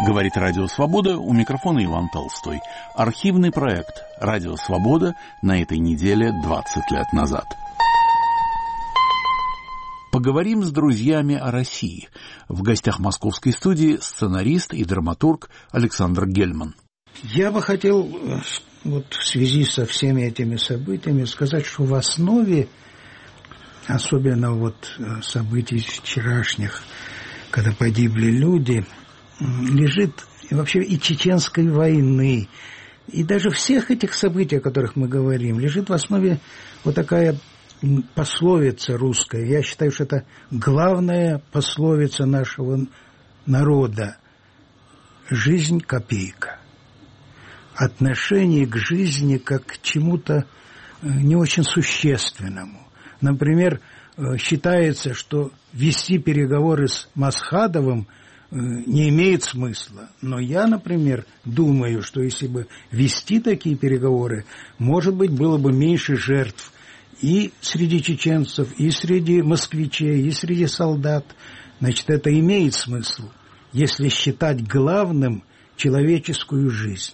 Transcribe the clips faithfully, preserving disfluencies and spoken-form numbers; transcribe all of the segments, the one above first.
Говорит Радио Свобода, у микрофона Иван Толстой. Архивный проект Радио Свобода на этой неделе двадцать лет назад. Поговорим с друзьями о России. В гостях московской студии сценарист и драматург Александр Гельман. Я бы хотел вот в связи со всеми этими событиями сказать, что в основе, особенно вот событий вчерашних, когда погибли люди, лежит вообще и чеченской войны, и даже всех этих событий, о которых мы говорим, лежит в основе вот такая пословица русская. Я считаю, что это главная пословица нашего народа. Жизнь – копейка. Отношение к жизни как к чему-то не очень существенному. Например, считается, что вести переговоры с Масхадовым не имеет смысла. Но я, например, думаю, что если бы вести такие переговоры, может быть, было бы меньше жертв и среди чеченцев, и среди москвичей, и среди солдат. Значит, это имеет смысл, если считать главным человеческую жизнь.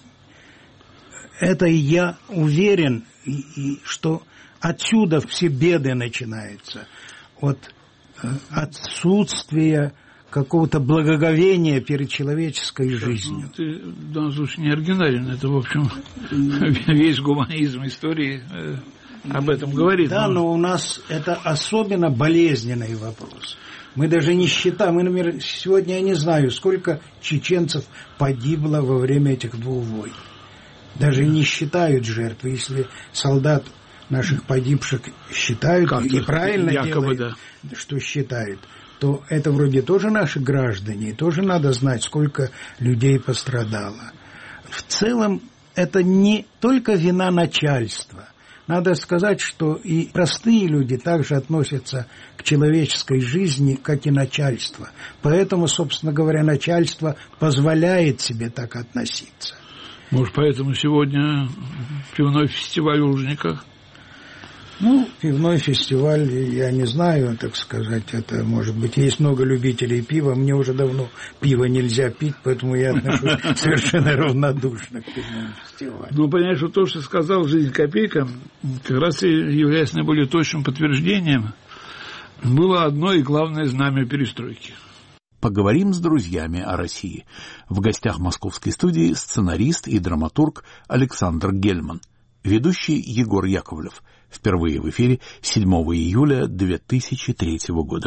Это я уверен, и, и, что отсюда все беды начинаются. От э, отсутствия какого-то благоговения перед человеческой жизнью. Ну, ты в данном случае не оригинален. Это, в общем, весь гуманизм истории э, об этом говорит. Да, но... но у нас это особенно болезненный вопрос. Мы даже не считаем, мы, например, сегодня я не знаю, сколько чеченцев погибло во время этих двух войн. Даже не считают жертвы. Если солдат наших погибших считают, и правильно якобы, делают, да. что считают, то это вроде тоже наши граждане, и тоже надо знать, сколько людей пострадало. В целом, это не только вина начальства. Надо сказать, что и простые люди также относятся к человеческой жизни, как и начальство. Поэтому, собственно говоря, начальство позволяет себе так относиться. Может, поэтому сегодня пивной фестиваль в Лужниках? Ну, пивной фестиваль, я не знаю, так сказать, это, может быть, есть много любителей пива, мне уже давно пиво нельзя пить, поэтому я отношусь совершенно равнодушно к пивному фестивалю. Ну, понимаешь, что то, что сказал «Жизнь копейка», как раз и является наиболее точным подтверждением, было одно и главное знамя перестройки. Поговорим с друзьями о России. В гостях московской студии сценарист и драматург Александр Гельман. Ведущий Егор Яковлев. Впервые в эфире седьмого июля две тысячи третьего года.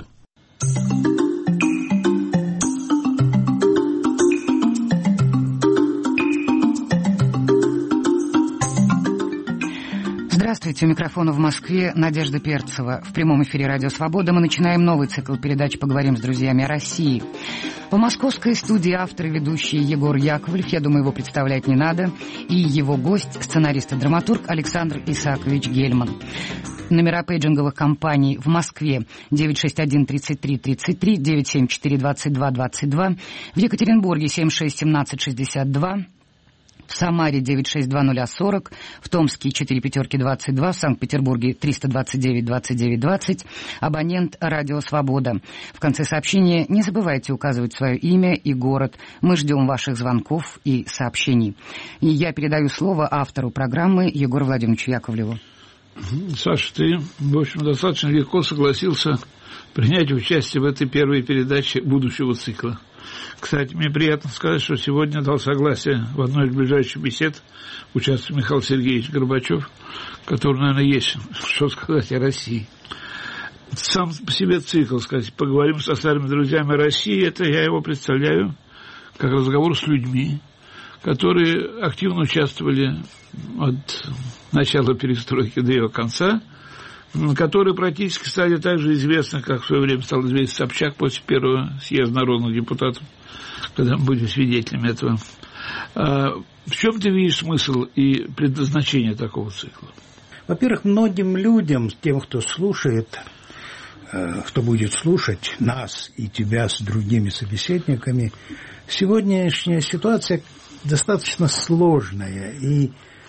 Здравствуйте, у микрофона в Москве Надежда Перцева. В прямом эфире «Радио Свобода» мы начинаем новый цикл передач «Поговорим с друзьями о России». В московской студии автор и ведущий Егор Яковлев, я думаю, его представлять не надо, и его гость, сценарист и драматург Александр Исаакович Гельман. Номера пейджинговых компаний в Москве девять шесть один тридцать три тридцать три, девять семь четыре двадцать два двадцать два, в Екатеринбурге семь шесть семнадцать шестьдесят два, в Самаре девять шесть два ноль сорок, в Томске четыре пятерки двадцать два, в Санкт-Петербурге триста двадцать девять двадцать девять двадцать, абонент «Радио Свобода». В конце сообщения не забывайте указывать свое имя и город. Мы ждем ваших звонков и сообщений. И я передаю слово автору программы Егору Владимировичу Яковлеву. Саша, ты, в общем, достаточно легко согласился принять участие в этой первой передаче будущего цикла. Кстати, мне приятно сказать, что сегодня дал согласие в одной из ближайших бесед участвовать Михаил Сергеевич Горбачев, который, наверное, есть что сказать о России. Сам по себе цикл, сказать, поговорим со старыми друзьями России, это я его представляю как разговор с людьми, которые активно участвовали от начала перестройки до ее конца, которые практически стали так же известны, как в свое время стал известен Собчак после первого съезда народных депутатов, когда мы были свидетелями этого. В чем ты видишь смысл и предназначение такого цикла? Во-первых, многим людям, тем, кто слушает, кто будет слушать нас и тебя с другими собеседниками, сегодняшняя ситуация достаточно сложная, и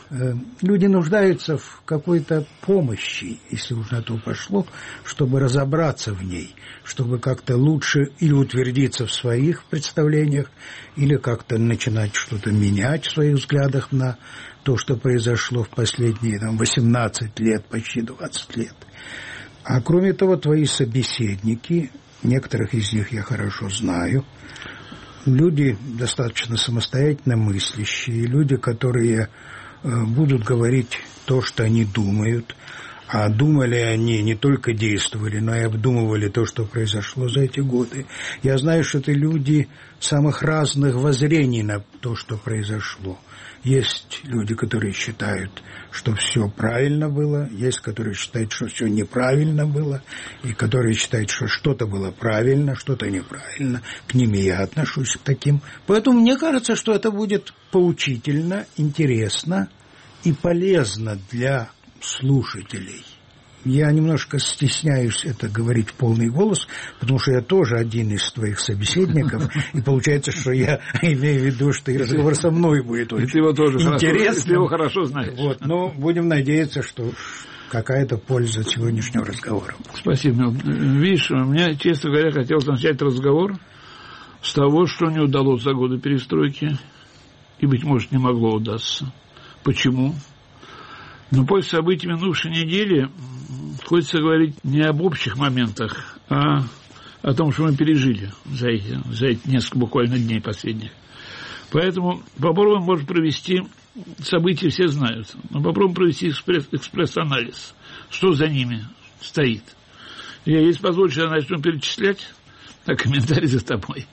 Люди нуждаются в какой-то помощи, если уж на то пошло, чтобы разобраться в ней, чтобы как-то лучше или утвердиться в своих представлениях, или как-то начинать что-то менять в своих взглядах на то, что произошло в последние там, восемнадцать лет, почти двадцать лет. А кроме того, твои собеседники, некоторых из них я хорошо знаю, люди достаточно самостоятельно мыслящие, люди, которые будут говорить то, что они думают, а думали они не только действовали, но и обдумывали то, что произошло за эти годы. Я знаю, что это люди самых разных воззрений на то, что произошло. Есть люди, которые считают, что все правильно было, есть, которые считают, что все неправильно было, и которые считают, что что-то было правильно, что-то неправильно. К ним и я отношусь к таким. Поэтому мне кажется, что это будет поучительно, интересно и полезно для слушателей. Я немножко стесняюсь это говорить в полный голос, потому что я тоже один из твоих собеседников, и получается, что я имею в виду, что и разговор со мной будет очень ты его тоже интересным. Ты его хорошо знаешь. Вот, но будем надеяться, что какая-то польза от сегодняшнего разговора. Спасибо. Видишь, мне, честно говоря, хотелось начать разговор с того, что не удалось за годы перестройки, и, быть может, не могло удастся. Почему? Но после событий минувшей недели хочется говорить не об общих моментах, а о том, что мы пережили за эти, за эти несколько буквально дней последних. Поэтому попробуем, может, провести события, все знают, но попробуем провести экспресс, экспресс-анализ, что за ними стоит. Я, если позволишь, я начну перечислять, а комментарий за тобой.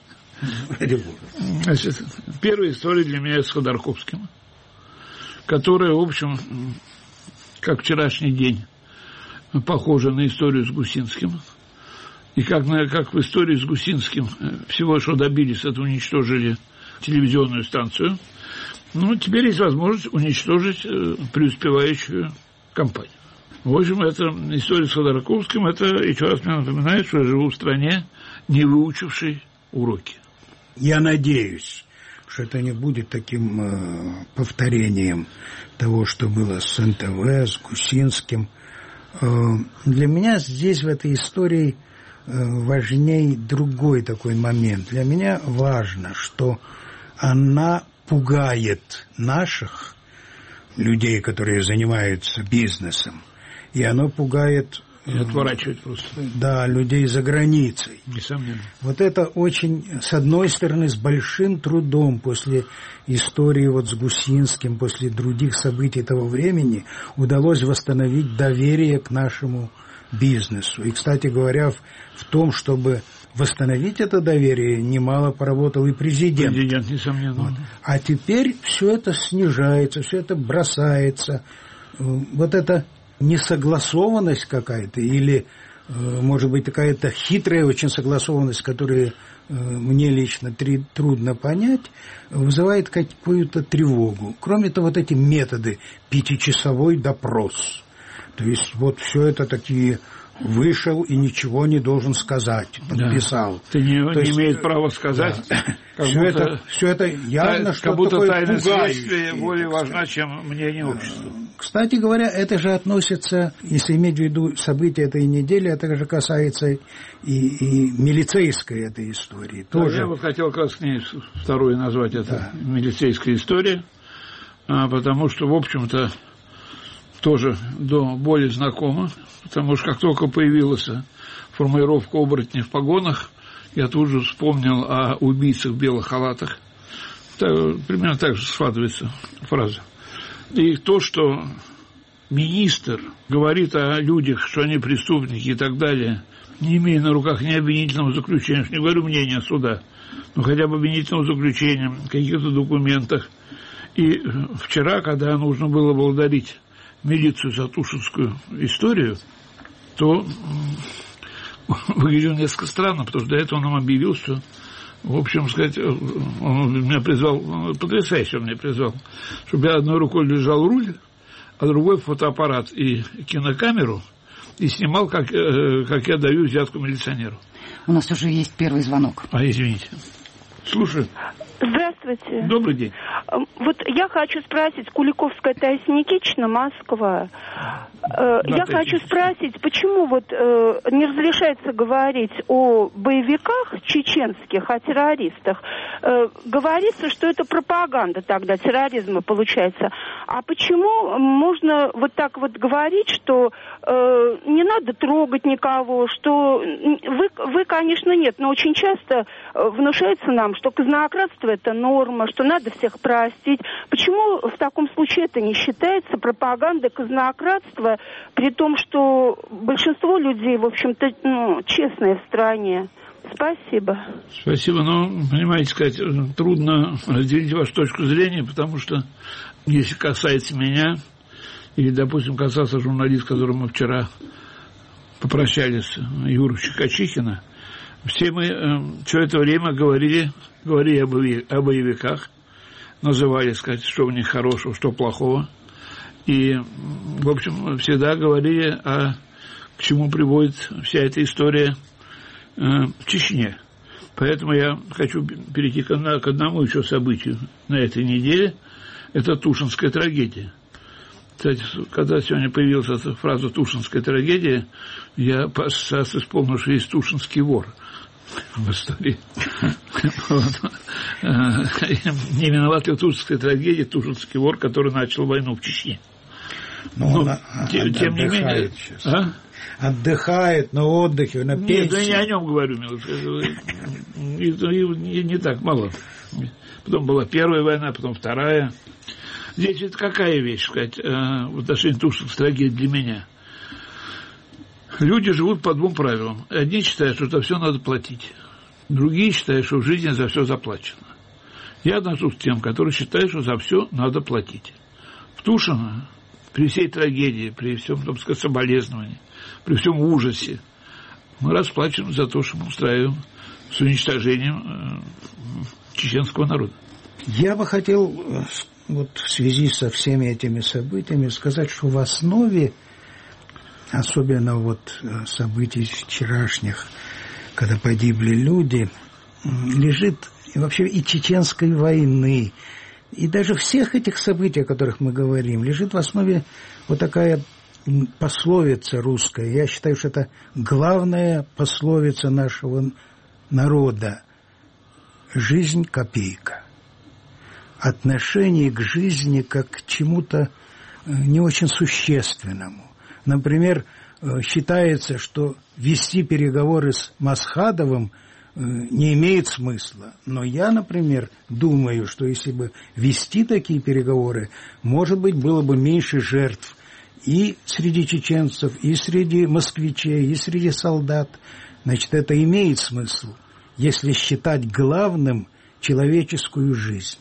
Значит, первая история для меня с Ходорковским, которая, в общем, как вчерашний день, похожа на историю с Гусинским. И как, на, как в истории с Гусинским всего, что добились, это уничтожили телевизионную станцию. Ну, теперь есть возможность уничтожить э, преуспевающую компанию. В общем, это история с Ходорковским, это еще раз мне напоминает, что я живу в стране, не выучившей уроки. Я надеюсь, что это не будет таким э, повторением того, что было с эн тэ вэ, с Гусинским. Э, для меня здесь, в этой истории, э, важней другой такой момент. Для меня важно, что она пугает наших людей, которые занимаются бизнесом, и она пугает... И отворачивает просто. Да, людей за границей. Несомненно. Вот это очень, с одной стороны, с большим трудом после истории вот с Гусинским, после других событий того времени удалось восстановить доверие к нашему бизнесу. И, кстати говоря, в, в том, чтобы восстановить это доверие, немало поработал и президент. Президент, несомненно. Вот. А теперь все это снижается, все это бросается. Вот это... несогласованность какая-то или, может быть, какая-то хитрая очень согласованность, которую мне лично трудно понять, вызывает какую-то тревогу. Кроме того, вот эти методы, пятичасовой допрос. То есть вот все это такие... вышел и ничего не должен сказать, подписал. Да. Ты не, не есть, имеет права сказать. Да. Как все, будто, это, все это явно, та, что как будто такое тайна пугающее. следствия более важна, чем мнение общества. Кстати говоря, это же относится, если иметь в виду события этой недели, это же касается и, и милицейской этой истории. Да, тоже. Я бы хотел как раз к ней вторую назвать, это да. Милицейская история, потому что, в общем-то, тоже до боли знакомо, потому что как только появилась формулировка оборотней в погонах, я тут же вспомнил о убийцах в белых халатах. Так, примерно так же складывается фраза. И то, что министр говорит о людях, что они преступники и так далее, не имея на руках ни обвинительного заключения, не говорю мнения суда, но хотя бы обвинительного заключения, каких-то документах. И вчера, когда нужно было благодарить милицию за Тушинскую историю, то выглядел несколько странно, потому что до этого он нам объявил, что, в общем сказать, он меня призвал, потрясающе он меня призвал, чтобы я одной рукой держал руль, а другой фотоаппарат и кинокамеру, и снимал, как, как я даю взятку милиционеру. У нас уже есть первый звонок. А, извините. Слушаю. Здравствуйте. Добрый день. Вот я хочу спросить, Куликовская Таисия Никитична, Москва. Да, я хочу спросить, почему вот э, не разрешается говорить о боевиках чеченских, о террористах? Э, говорится, что это пропаганда тогда, терроризма получается. А почему можно вот так вот говорить, что э, не надо трогать никого, что вы, вы, конечно, нет, но очень часто внушается нам, что казнократство это норма, что надо всех простить. Почему в таком случае это не считается пропагандой казнократства, при том, что большинство людей, в общем-то, ну, честные в стране? Спасибо. Спасибо. Ну, понимаете, сказать, трудно разделить вашу точку зрения, потому что, если касается меня, или, допустим, касался журналиста, с которым мы вчера попрощались, Юру Щекочихина, все мы э, все это время говорили, говорили о, боевик, о боевиках, называли, сказать, что у них хорошего, что плохого. И, в общем, всегда говорили, о, к чему приводит вся эта история э, в Чечне. Поэтому я хочу перейти к, к одному еще событию на этой неделе. Это Тушинская трагедия. Кстати, когда сегодня появилась эта фраза «Тушинская трагедия», я сейчас вспомнил, что есть Тушинский вор в истории. Не виноват ли в Тушинской трагедии Тушинский вор, который начал войну в Чечне. Ну, он тем не менее... Отдыхает на отдыхе, на пенсии. Нет, я не о нем говорю, не так мало. Потом была первая война, потом вторая. Здесь это какая вещь, сказать, в отношении Тушинской трагедии для меня? Люди живут по двум правилам. Одни считают, что за все надо платить. Другие считают, что в жизни за все заплачено. Я отношусь к тем, которые считают, что за все надо платить. В Тушино, при всей трагедии, при всем, так сказать, соболезновании, при всем ужасе, мы расплачиваем за то, что мы устраиваем с уничтожением чеченского народа. Я бы хотел вот в связи со всеми этими событиями сказать, что в основе, особенно вот событий вчерашних, когда погибли люди, лежит и вообще и чеченской войны, и даже всех этих событий, о которых мы говорим, лежит в основе вот такая пословица русская. Я считаю, что это главная пословица нашего народа. Жизнь – копейка. Отношение к жизни как к чему-то не очень существенному. Например, считается, что вести переговоры с Масхадовым не имеет смысла. Но я, например, думаю, что если бы вести такие переговоры, может быть, было бы меньше жертв и среди чеченцев, и среди москвичей, и среди солдат. Значит, это имеет смысл, если считать главным человеческую жизнь.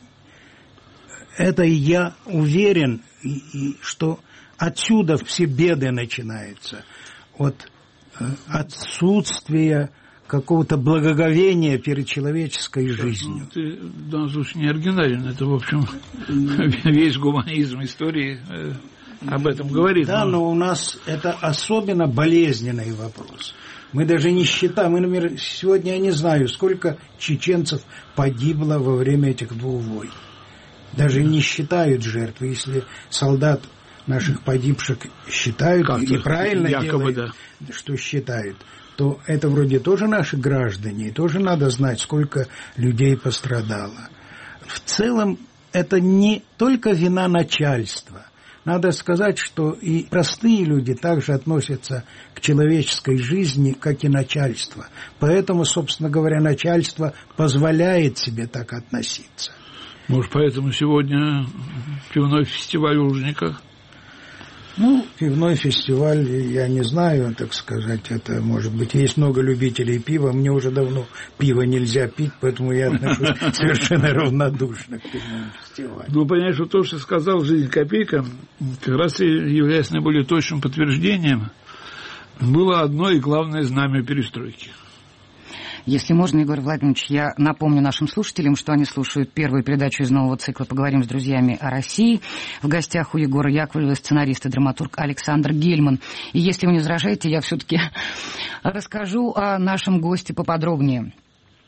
Это я уверен, и, и, что отсюда все беды начинаются. От э, отсутствия какого-то благоговения перед человеческой жизнью. Ну, ты в данном случае не оригинален. Это, в общем, весь гуманизм истории э, об этом говорит. Да, но... но у нас это особенно болезненный вопрос. Мы даже не считаем, мы, например, сегодня я не знаю, сколько чеченцев погибло во время этих двух войн. Даже не считают жертвы. Если солдат наших погибших считают, и правильно якобы, делают, да. что считают, то это вроде тоже наши граждане, и тоже надо знать, сколько людей пострадало. В целом, это не только вина начальства. Надо сказать, что и простые люди также относятся к человеческой жизни, как и начальство. Поэтому, собственно говоря, начальство позволяет себе так относиться. Может, поэтому сегодня пивной фестиваль в Лужниках? Ну, пивной фестиваль, я не знаю, так сказать, это, может быть, есть много любителей пива, мне уже давно пиво нельзя пить, поэтому я отношусь совершенно равнодушно к пивному фестивалю. Ну, понятно, что то, что сказал «Жизнь копейка», как раз и является наиболее точным подтверждением, было одно и главное знамя перестройки. Если можно, Егор Владимирович, я напомню нашим слушателям, что они слушают первую передачу из нового цикла «Поговорим с друзьями о России». В гостях у Егора Яковлева сценарист и драматург Александр Гельман. И если вы не возражаете, я все-таки расскажу о нашем госте поподробнее.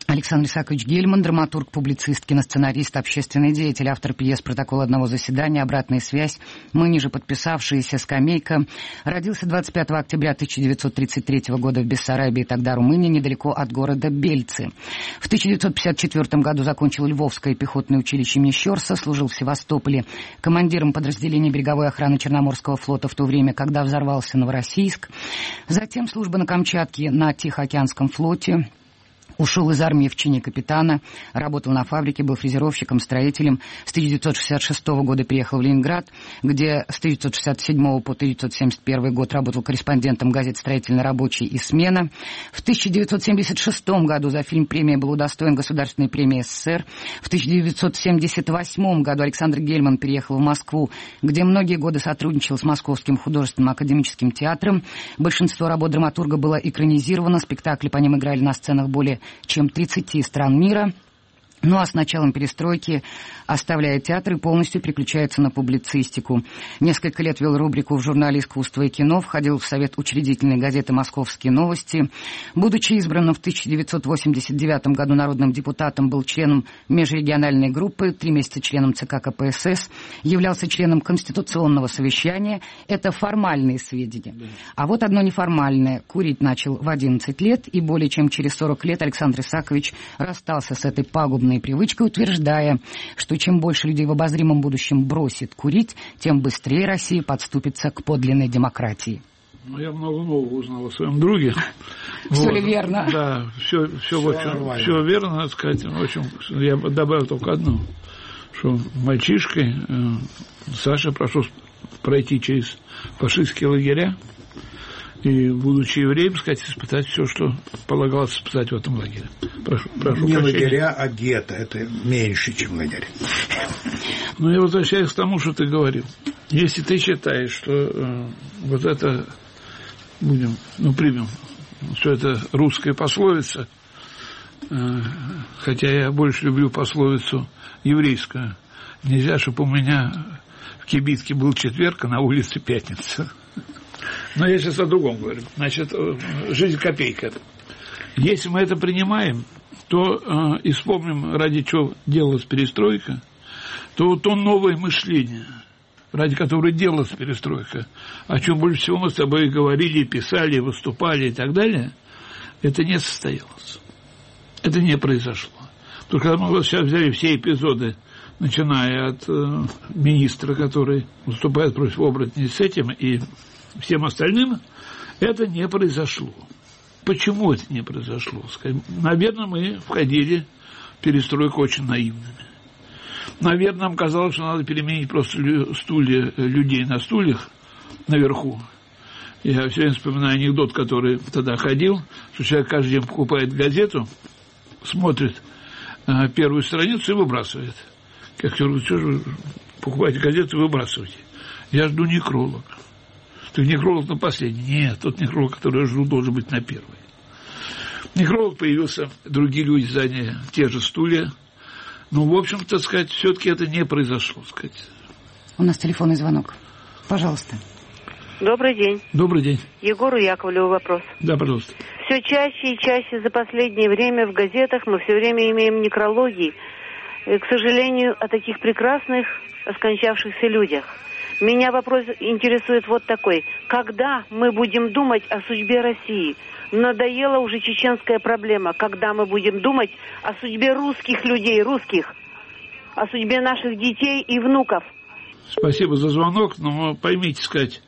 Александр Исаакович Гельман, драматург, публицист, киносценарист, общественный деятель, автор пьес «Протокол одного заседания», «Обратная связь», мы, ниже подписавшиеся, «Скамейка». Родился двадцать пятого октября тысяча девятьсот тридцать третьего года в Бессарабии, тогда Румыния, недалеко от города Бельцы. В тысяча девятьсот пятьдесят четвёртом году закончил Львовское пехотное училище имени Щорса, служил в Севастополе командиром подразделения береговой охраны Черноморского флота в то время, когда взорвался Новороссийск. Затем служба на Камчатке на Тихоокеанском флоте. Ушел из армии в чине капитана, работал на фабрике, был фрезеровщиком, строителем. С тысяча девятьсот шестьдесят шестого года приехал в Ленинград, где с тысяча девятьсот шестьдесят седьмого по тысяча девятьсот семьдесят первый год работал корреспондентом газет «Строительный рабочий» и «Смена». В тысяча девятьсот семьдесят шестом году за фильм «Премия» был удостоен Государственной премии СССР. В тысяча девятьсот семьдесят восьмом году Александр Гельман переехал в Москву, где многие годы сотрудничал с Московским художественным академическим театром. Большинство работ драматурга было экранизировано, спектакли по ним играли на сценах более чем тридцати стран мира. Ну а с началом перестройки оставляет театр и полностью переключается на публицистику. Несколько лет вел рубрику в журнале «Искусство и кино», входил в совет учредительной газеты «Московские новости». Будучи избранным в тысяча девятьсот восемьдесят девятом году народным депутатом, был членом межрегиональной группы, три месяца членом ЦК КПСС, являлся членом Конституционного совещания. Это формальные сведения. А вот одно неформальное. Курить начал в одиннадцать лет, и более чем через сорок лет Александр Исаакович расстался с этой пагубной привычкой, утверждая, что чем больше людей в обозримом будущем бросит курить, тем быстрее Россия подступится к подлинной демократии. Ну, я много нового узнал о своем друге. Все вот. ли верно? Да, все, все, все, очень, все верно, надо сказать. В общем, я добавил только одно, что мальчишкой э, Саша прошел пройти через фашистские лагеря и, будучи евреем, сказать, испытать все, что полагалось испытать в этом лагере. Прошу, прошу Не прощения. лагеря, а гетто. Это меньше, чем лагерь. Ну, я возвращаюсь к тому, что ты говорил. Если ты считаешь, что э, вот это, будем, ну, примем, что это русская пословица, э, хотя я больше люблю пословицу еврейскую. Нельзя, чтобы у меня в кибитке был четверг, а на улице пятница. Но я сейчас о другом говорю. Значит, жизнь копейка. Если мы это принимаем, то э, и вспомним, ради чего делалась перестройка, то то новое мышление, ради которого делалась перестройка, о чем больше всего мы с тобой говорили, писали, выступали и так далее, это не состоялось. Это не произошло. Только когда мы вот сейчас взяли все эпизоды, начиная от э, министра, который выступает против оборотней с этим, и всем остальным, это не произошло. Почему это не произошло? Наверное, мы входили в перестройку очень наивными. Наверное, нам казалось, что надо переменить просто стулья, людей на стульях наверху. Я все время вспоминаю анекдот, который тогда ходил, что человек каждый день покупает газету, смотрит э, первую страницу и выбрасывает. Как я говорю, что же вы покупаете газету и выбрасываете? Я жду некролога. Ты некролог на последний. Нет, тот некролог, который я жду, должен быть на первый. Некролог появился, другие люди заняли те же стулья. Ну, в общем, так сказать, все-таки это не произошло, так сказать. У нас телефонный звонок. Пожалуйста. Добрый день. Добрый день. Егору Яковлеву вопрос. Да, пожалуйста. Все чаще и чаще за последнее время в газетах мы все время имеем некрологи. И, к сожалению, о таких прекрасных, скончавшихся людях. Меня вопрос интересует вот такой. Когда мы будем думать о судьбе России? Надоела уже чеченская проблема. Когда мы будем думать о судьбе русских людей, русских? О судьбе наших детей и внуков? Спасибо за звонок, но поймите, сказать,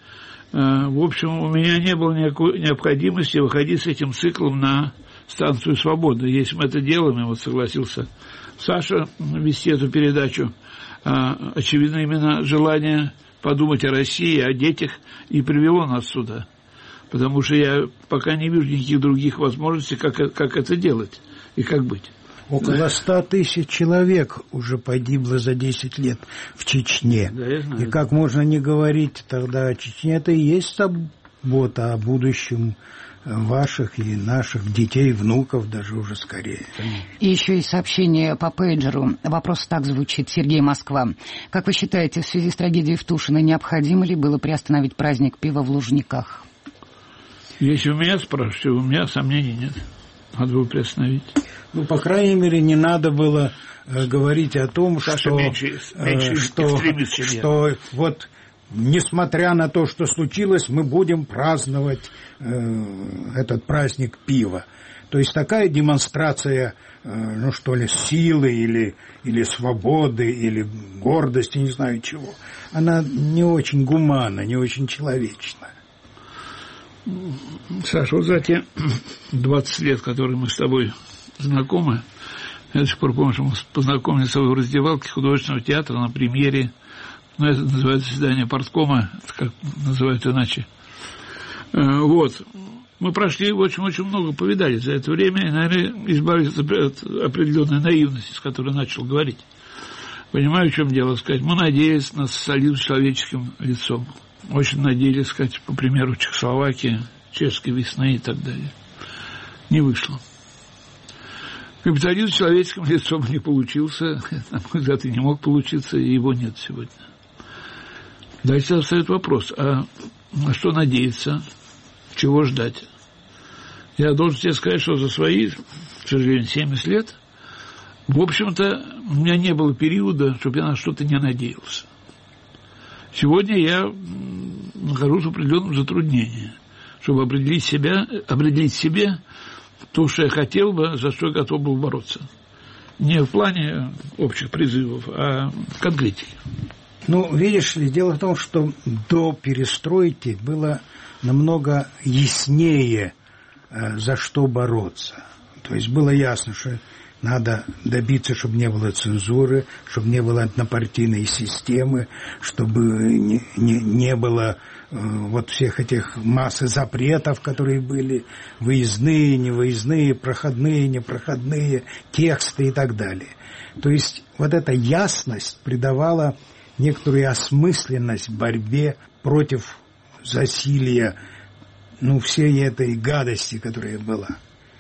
в общем, у меня не было никакой необходимости выходить с этим циклом на станцию «Свобода». Если мы это делаем, и вот согласился Саша вести эту передачу, очевидно, именно желание подумать о России, о детях и привело нас сюда. Потому что я пока не вижу никаких других возможностей, как, как это делать и как быть. Около ста тысяч человек уже погибло за десять лет в Чечне. Да, я знаю. И как можно не говорить тогда о Чечне? Это и есть забота о будущем ваших и наших детей, внуков даже уже скорее. И еще есть сообщение по пейджеру. Вопрос так звучит. Сергей, Москва. Как вы считаете, в связи с трагедией в Тушино необходимо ли было приостановить праздник пива в Лужниках? Если у меня спрашиваете, у меня сомнений нет. Надо было приостановить. Ну, по крайней мере, не надо было э, говорить о том, Саша, что, меньше, меньше э, что, что вот, несмотря на то, что случилось, мы будем праздновать э, этот праздник пива. То есть такая демонстрация, э, ну что ли, силы или, или свободы, или гордости, не знаю чего, она не очень гуманна, не очень человечна. Саша, вот за те двадцать лет, которые мы с тобой знакомы, я до сих пор помню, что мы познакомились с тобой в раздевалке художественного театра на премьере, ну, это называется заседание парткома, как называют иначе. Вот. Мы прошли очень-очень много, повидали за это время, и, наверное, избавились от определенной наивности, с которой начал говорить. Понимаю, в чем дело, сказать. Мы надеялись на социализм с человеческим лицом. Очень надеялись, сказать, по примеру Чехословакии, чешской весны и так далее. Не вышло. Капитализм с человеческим лицом не получился, на мой взгляд, и не мог получиться, и его нет сегодня. Дальше встает вопрос, а на что надеяться, чего ждать? Я должен тебе сказать, что за свои, к сожалению, семьдесят лет, в общем-то, у меня не было периода, чтобы я на что-то не надеялся. Сегодня я нахожусь в определенном затруднении, чтобы определить себя, определить себе то, что я хотел бы, за что я готов был бороться. Не в плане общих призывов, а в конкретике. Ну, видишь ли, дело в том, что до перестройки было намного яснее, за что бороться. То есть было ясно, что надо добиться, чтобы не было цензуры, чтобы не было однопартийной системы, чтобы не, не, не было э, вот всех этих массы запретов, которые были, выездные, невыездные, проходные, непроходные, тексты и так далее. То есть вот эта ясность придавала некоторую осмысленность борьбе против засилья, ну, всей этой гадости, которая была.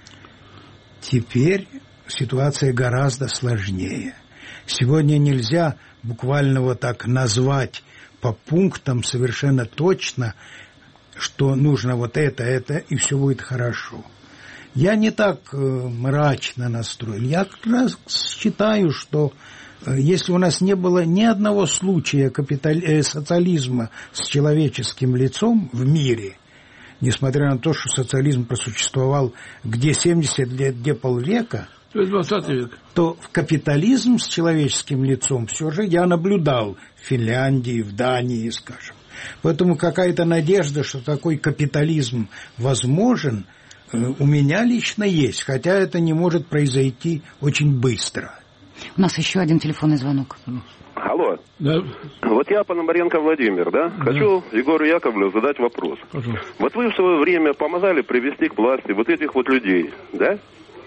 Теперь ситуация гораздо сложнее. Сегодня нельзя буквально вот так назвать по пунктам совершенно точно, что нужно вот это, это, и все будет хорошо. Я не так э, мрачно настроен. Я как раз считаю, что э, если у нас не было ни одного случая капитали... э, социализма с человеческим лицом в мире, несмотря на то, что социализм просуществовал где семьдесят лет, где полвека, то есть двадцатый век, то в капитализм с человеческим лицом все же я наблюдал в Финляндии, в Дании, скажем. Поэтому какая-то надежда, что такой капитализм возможен, у меня лично есть, хотя это не может произойти очень быстро. У нас еще один телефонный звонок. Алло. Да. Вот я Пономаренко Владимир, да? да? Хочу Егору Яковлеву задать вопрос. Пожалуйста. Вот вы в свое время помогали привести к власти вот этих вот людей, да?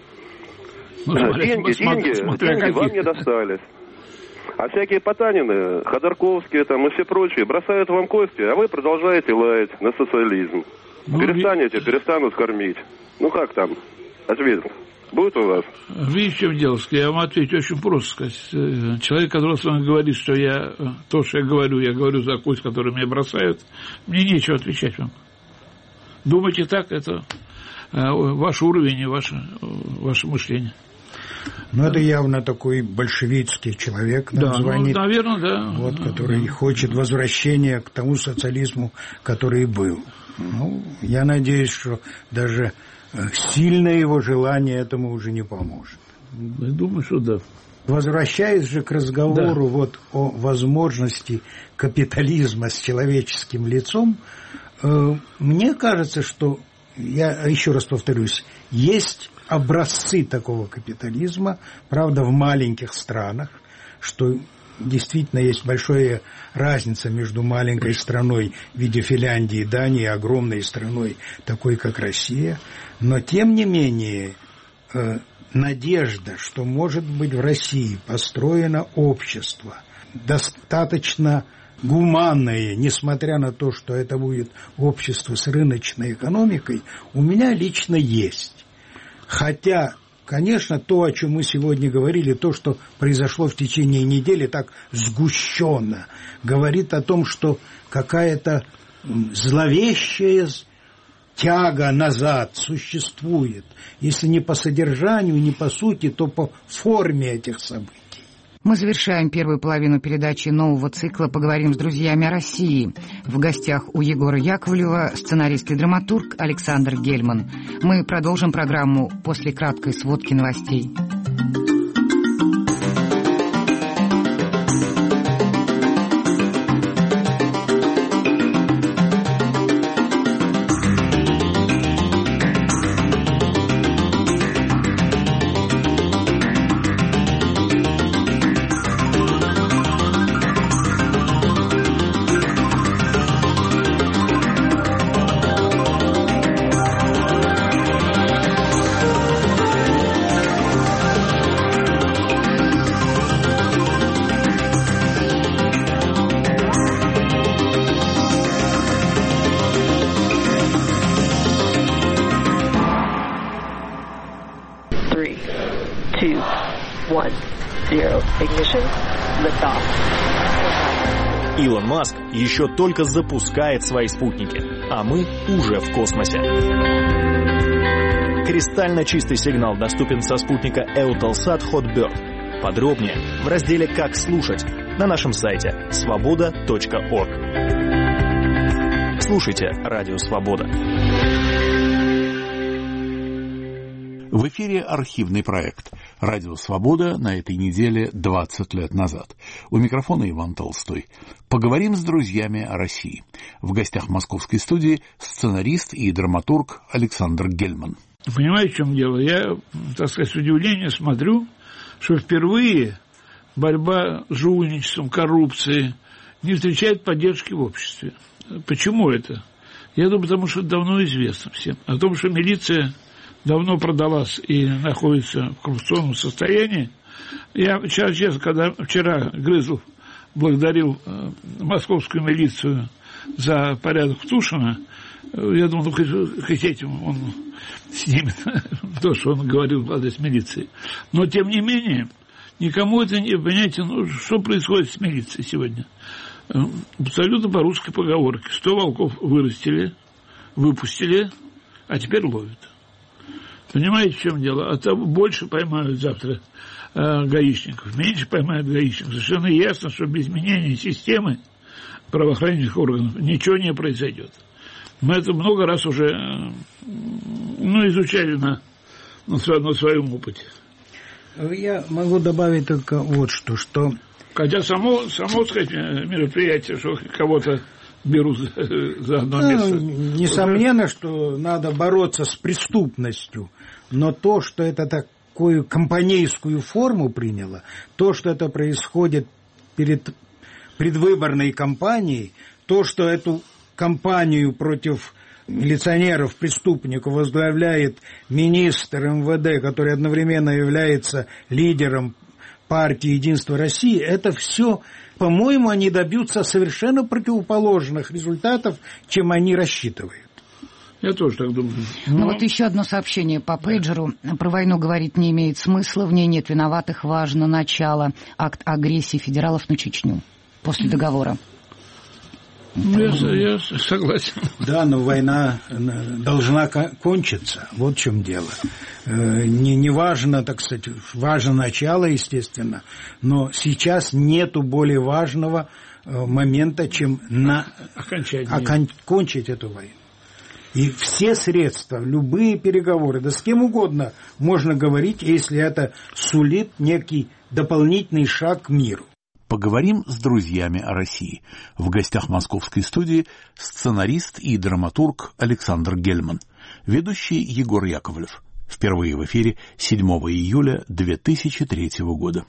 Ну, смотри, деньги, смотри, деньги, смотри, деньги какие. вам не достались. А всякие Потанины, Ходорковские там и все прочие бросают вам кости, а вы продолжаете лаять на социализм. Ну, перестанете, ви... перестанут кормить. Ну как там? Ответ будет у вас? Видите, в чем дело? Я вам отвечу очень просто. Сказать. Человек, который с вами говорит, что я то, что я говорю, я говорю за кость, которую меня бросают, мне нечего отвечать вам. Думайте так, это ваш уровень и ваше, ваше мышление. Ну, это явно такой большевистский человек, нам да, звонит, ну, наверное, да. Вот, который да. хочет возвращения к тому социализму, который был. Ну, я надеюсь, что даже сильное его желание этому уже не поможет. Я думаю, что да. Возвращаясь же к разговору да. вот о возможности капитализма с человеческим лицом, э, мне кажется, что, я еще раз повторюсь, есть образцы такого капитализма, правда, в маленьких странах, что действительно есть большая разница между маленькой страной в виде Финляндии и Дании и огромной страной, такой как Россия. Но, тем не менее, э, надежда, что, может быть, в России построено общество достаточно гуманное, несмотря на то, что это будет общество с рыночной экономикой, у меня лично есть. Хотя, конечно, то, о чем мы сегодня говорили, то, что произошло в течение недели, так сгущенно, говорит о том, что какая-то зловещая тяга назад существует. Если не по содержанию, не по сути, то по форме этих событий. Мы завершаем первую половину передачи нового цикла «Поговорим с друзьями о России». В гостях у Егора Яковлева сценарист и драматург Александр Гельман. Мы продолжим программу после краткой сводки новостей. Илон Маск еще только запускает свои спутники, а мы уже в космосе. Кристально чистый сигнал доступен со спутника Eutelsat Hotbird. Подробнее в разделе «Как слушать» на нашем сайте свобода точка орг. Слушайте Радио Свобода. В эфире архивный проект «Радио Свобода» на этой неделе двадцать лет назад. У микрофона Иван Толстой. Поговорим с друзьями о России. В гостях московской студии сценарист и драматург Александр Гельман. Понимаете, в чем дело? Я, так сказать, с удивлением смотрю, что впервые борьба с жульничеством, коррупцией не встречает поддержки в обществе. Почему это? Я думаю, потому что давно известно всем. О том, что милиция давно продалась и находится в коррупционном состоянии. Я, честно, когда вчера Грызлов благодарил э, московскую милицию за порядок в Тушино, я думал, ну, хоть, хоть этим он снимет то, что он говорил в адрес милиции. Но, тем не менее, никому это не... Понимаете, ну, что происходит с милицией сегодня? Абсолютно по русской поговорке. Сто волков вырастили, выпустили, а теперь ловят. Понимаете, в чем дело? А то больше поймают завтра э, гаишников, меньше поймают гаишников. Совершенно ясно, что без изменения системы правоохранительных органов ничего не произойдет. Мы это много раз уже э, ну, изучали на, на, своем, на своем опыте. Я могу добавить только вот что, что... Хотя само, само сказать, мероприятие, что кого-то берут за, за одно место. Ну, несомненно, что надо бороться с преступностью, но то, что это такую компанейскую форму приняло, то, что это происходит перед предвыборной кампанией, то, что эту кампанию против милиционеров, преступников возглавляет министр эм вэ дэ, который одновременно является лидером партии «Единство России», это все, по-моему, они добьются совершенно противоположных результатов, чем они рассчитывают. Я тоже так думаю. Но... Ну вот еще одно сообщение по пейджеру. Про войну говорить не имеет смысла, в ней нет виноватых, важно начало. Акт агрессии федералов на Чечню после договора. Я, я согласен. Да, но война должна кончиться. Вот в чем дело. Не, не важно, так сказать, важно начало, естественно, но сейчас нету более важного момента, чем на... окон... кончить эту войну. И все средства, любые переговоры, да с кем угодно можно говорить, если это сулит некий дополнительный шаг к миру. Поговорим с друзьями о России. В гостях московской студии сценарист и драматург Александр Гельман, ведущий Егор Яковлев. Впервые в эфире седьмого июля две тысячи третьего года.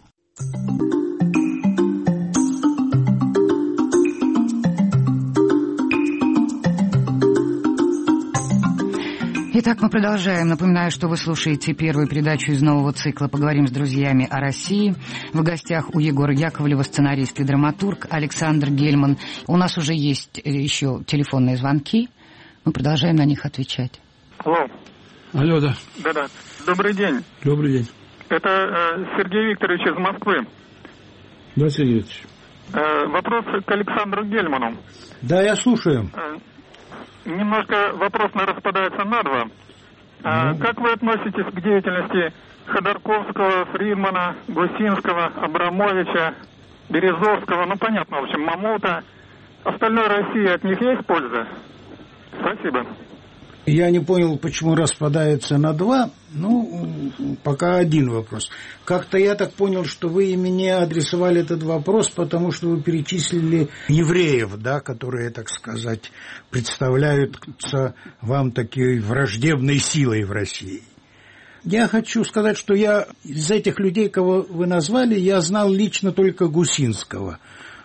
Итак, мы продолжаем. Напоминаю, что вы слушаете первую передачу из нового цикла «Поговорим с друзьями о России». В гостях у Егора Яковлева сценарист и драматург Александр Гельман. У нас уже есть еще телефонные звонки. Мы продолжаем на них отвечать. Алло. Алло, да. Да-да. Добрый день. Добрый день. Это э, Сергей Викторович из Москвы. Да, Сергей Викторович. Э, вопрос к Александру Гельману. Да, я слушаю. Э, немножко вопрос наверное, распадается на два. А, как вы относитесь к деятельности Ходорковского, Фридмана, Гусинского, Абрамовича, Березовского, ну понятно, в общем, Мамута? Остальной России от них есть польза? Спасибо. Я не понял, почему распадается на два. Ну, пока один вопрос. Как-то я так понял, что вы мне адресовали этот вопрос, потому что вы перечислили евреев, да, которые, так сказать, представляются вам такой враждебной силой в России. Я хочу сказать, что я из этих людей, кого вы назвали, я знал лично только Гусинского.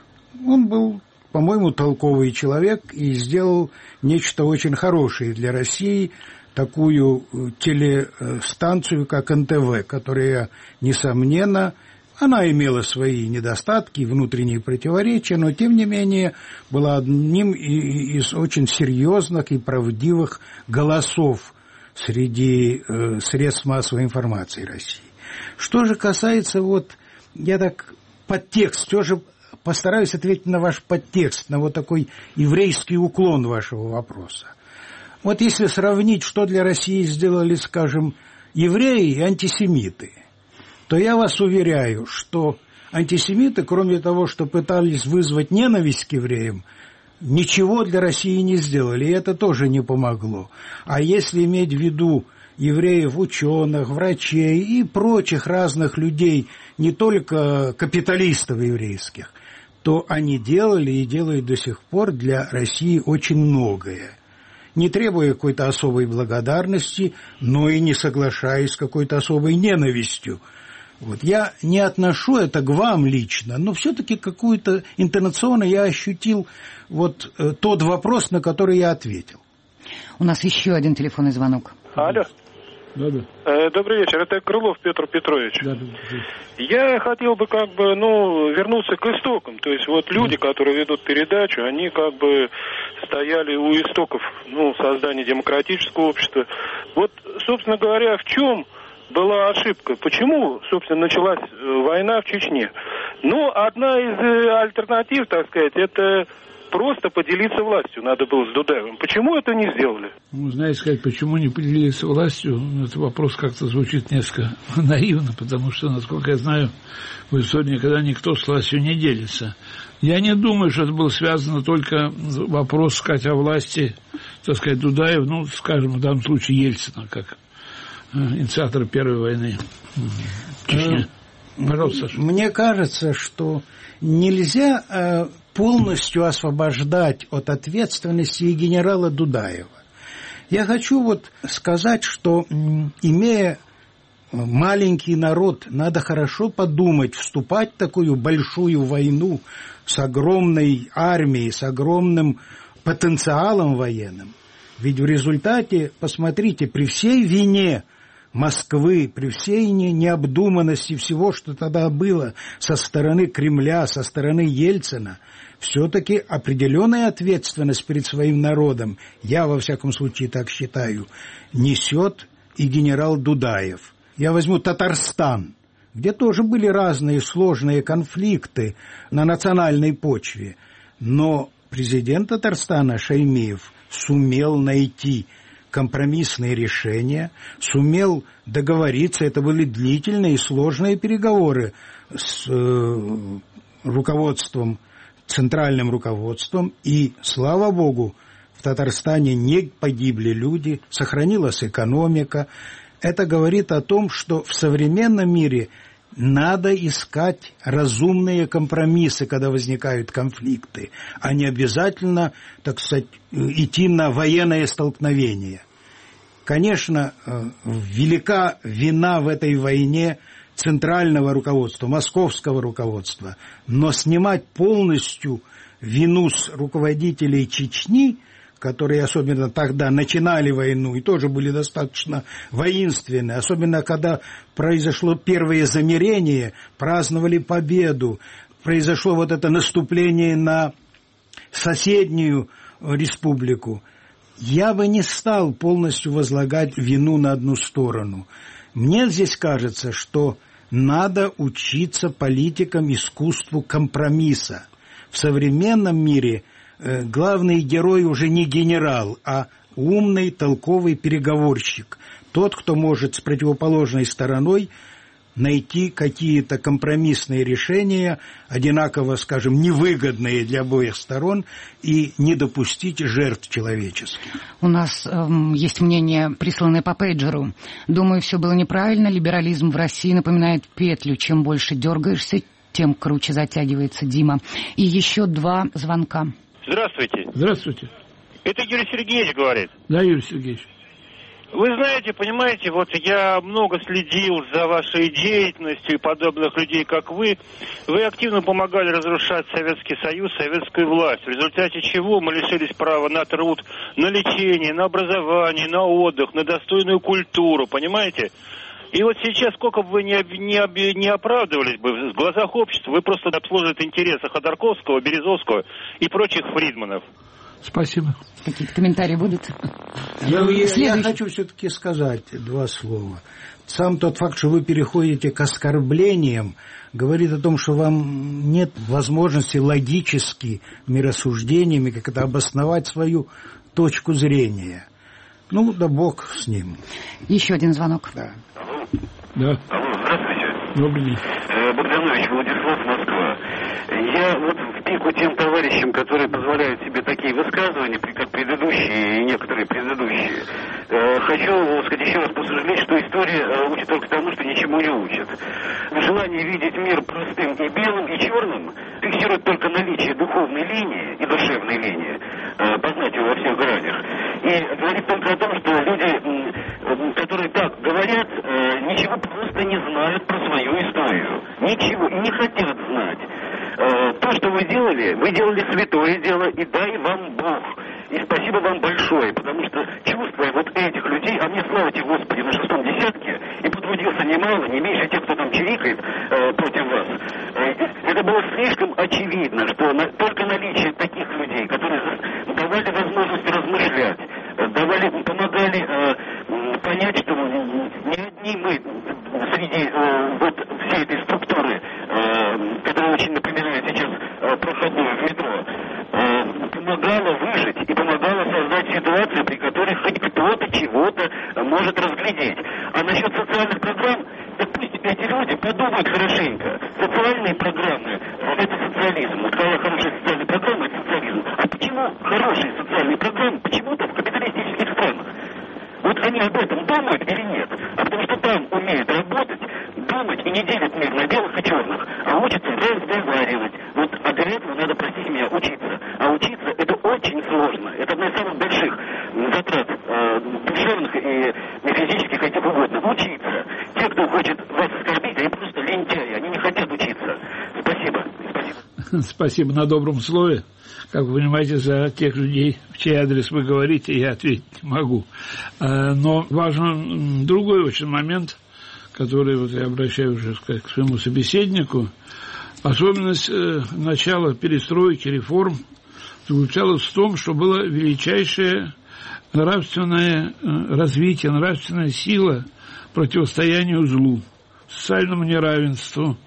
Он был, по-моему, толковый человек и сделал нечто очень хорошее для России, такую телестанцию, как эн тэ вэ, которая, несомненно, она имела свои недостатки, внутренние противоречия, но, тем не менее, была одним из очень серьезных и правдивых голосов среди э, средств массовой информации России. Что же касается, вот, я так, подтекст, все же постараюсь ответить на ваш подтекст, на вот такой еврейский уклон вашего вопроса. Вот если сравнить, что для России сделали, скажем, евреи и антисемиты, то я вас уверяю, что антисемиты, кроме того, что пытались вызвать ненависть к евреям, ничего для России не сделали, и это тоже не помогло. А если иметь в виду евреев, ученых, врачей и прочих разных людей, не только капиталистов еврейских, то они делали и делают до сих пор для России очень многое. Не требуя какой-то особой благодарности, но и не соглашаясь с какой-то особой ненавистью. Вот. Я не отношу это к вам лично, но все-таки какую-то интонационно я ощутил вот э, тот вопрос, на который я ответил. У нас еще один телефонный звонок. Алло. Да, да. Э, добрый вечер, это Крылов Петр Петрович. Да, да, да. Я хотел бы как бы, ну, вернуться к истокам. То есть вот люди, да. которые ведут передачу, они как бы стояли у истоков, ну, создания демократического общества. Вот, собственно говоря, в чем была ошибка? Почему, собственно, началась война в Чечне? Ну, одна из альтернатив, так сказать, это просто поделиться властью надо было с Дудаевым. Почему это не сделали? Ну, знаете, сказать, почему не поделиться властью, это вопрос как-то звучит несколько наивно, потому что, насколько я знаю, в истории никогда никто с властью не делится. Я не думаю, что это было связано только вопрос, сказать, о власти, так сказать, Дудаева, ну, скажем, в данном случае Ельцина, как инициатора Первой войны в Чечне. Пожалуйста, Саша. Мне кажется, что нельзя э, полностью освобождать от ответственности и генерала Дудаева. Я хочу вот сказать, что, имея маленький народ, надо хорошо подумать, вступать в такую большую войну с огромной армией, с огромным потенциалом военным. Ведь в результате, посмотрите, при всей вине Москвы, при всей необдуманности всего, что тогда было со стороны Кремля, со стороны Ельцина, все-таки определенная ответственность перед своим народом, я во всяком случае так считаю, несет и генерал Дудаев. Я возьму Татарстан, где тоже были разные сложные конфликты на национальной почве, но президент Татарстана Шаймиев сумел найти компромиссные решения, сумел договориться, это были длительные и сложные переговоры с э, руководством, центральным руководством, и, слава Богу, в Татарстане не погибли люди, сохранилась экономика. Это говорит о том, что в современном мире надо искать разумные компромиссы, когда возникают конфликты, а не обязательно, так сказать, идти на военное столкновение. Конечно, велика вина в этой войне центрального руководства, московского руководства, но снимать полностью вину с руководителей Чечни, которые особенно тогда начинали войну и тоже были достаточно воинственны, особенно когда произошло первое замирение, праздновали победу, произошло вот это наступление на соседнюю республику. Я бы не стал полностью возлагать вину на одну сторону. Мне здесь кажется, что надо учиться политикам искусству компромисса. В современном мире главный герой уже не генерал, а умный, толковый переговорщик. Тот, кто может с противоположной стороной найти какие-то компромиссные решения, одинаково, скажем, невыгодные для обоих сторон, и не допустить жертв человеческих. У нас эм, есть мнение, присланное по пейджеру. Думаю, все было неправильно. Либерализм в России напоминает петлю. Чем больше дергаешься, тем круче затягивается. Дима. И еще два звонка. Здравствуйте. Здравствуйте. Это Юрий Сергеевич говорит. Да, Юрий Сергеевич. Вы знаете, понимаете, вот я много следил за вашей деятельностью и подобных людей, как вы. Вы активно помогали разрушать Советский Союз, советскую власть, в результате чего мы лишились права на труд, на лечение, на образование, на отдых, на достойную культуру, понимаете? И вот сейчас, сколько бы вы не, не, не оправдывались бы в глазах общества, вы просто обслуживаете интересы Ходорковского, Березовского и прочих фридманов. Спасибо. Какие-то комментарии будут? Я, я, я хочу все-таки сказать два слова. Сам тот факт, что вы переходите к оскорблениям, говорит о том, что вам нет возможности логически, миросуждениями, как это обосновать свою точку зрения. Ну, да бог с ним. Еще один звонок. Да. Да. Алло, здравствуйте. Добрый день. Э, Богданович, Владислав, Москва. Я вот в пику тем товарищам, которые позволяют себе такие высказывания, как предыдущие и некоторые предыдущие, э, хочу сказать еще раз посожалеть, что история э, учит только тому, что ничему не учит. Желание видеть мир простым и белым, и черным фиксирует только наличие духовной линии и душевной линии, э, познать его во всех гранях. И говорит только о том, что люди, э, которые так говорят, э, ничего просто не знают про свою историю. Ничего, и не хотят знать. То, что вы делали, вы делали святое дело, и дай вам Бог. И спасибо вам большое, потому что, чувствуя вот этих людей, а мне, слава тебе, Господи, на шестом десятке, и потрудился немало, не меньше тех, кто там чирикает э, против вас, э, это было слишком очевидно, что на, только наличие таких людей, которые давали возможность размышлять, давали, помогали э, понять, что не одни мы среди э, вот всей этой структуры, э, которая очень напоминает сейчас э, проходную в метро, э, помогала выжить и помогала создать ситуацию, при которой хоть кто-то чего-то может разглядеть. А насчет социальных программ, так пусть эти люди подумают хорошенько. Социальные программы – это социализм. Вот когда хорошая социальная программа – это социализм. А почему хорошие социальные программы почему-то в капиталистических странах? Вот они об этом думают или нет? А потому что там умеют работать, думать и не делят мир на белых и черных, а учатся разговаривать. Вот, а для этого надо, простите меня, учиться. А учиться это очень сложно. Это одна из самых больших затрат э, душевных и физических, каких угодно. Учиться. Те, кто хочет вас оскорбить, они просто лентяи, они не хотят учиться. Спасибо. Спасибо. Спасибо на добром слове. Как вы понимаете, за тех людей, в чей адрес вы говорите, я ответить могу. Но важен другой очень момент, который вот я обращаюсь уже сказать, к своему собеседнику. Особенность начала перестройки, реформ заключалась в том, что было величайшее нравственное развитие, нравственная сила противостоянию злу, социальному неравенству,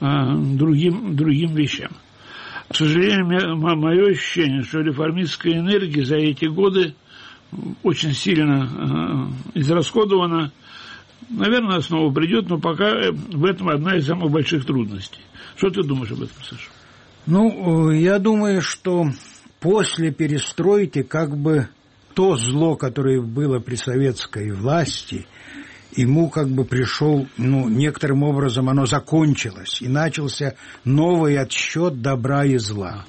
другим, другим вещам. К сожалению, мое ощущение, что реформистская энергия за эти годы очень сильно израсходована. Наверное, снова придет, но пока в этом одна из самых больших трудностей. Что ты думаешь об этом, Саша? Ну, я думаю, что после перестройки как бы то зло, которое было при советской власти, ему как бы пришел, ну, некоторым образом оно закончилось, и начался новый отсчет добра и зла.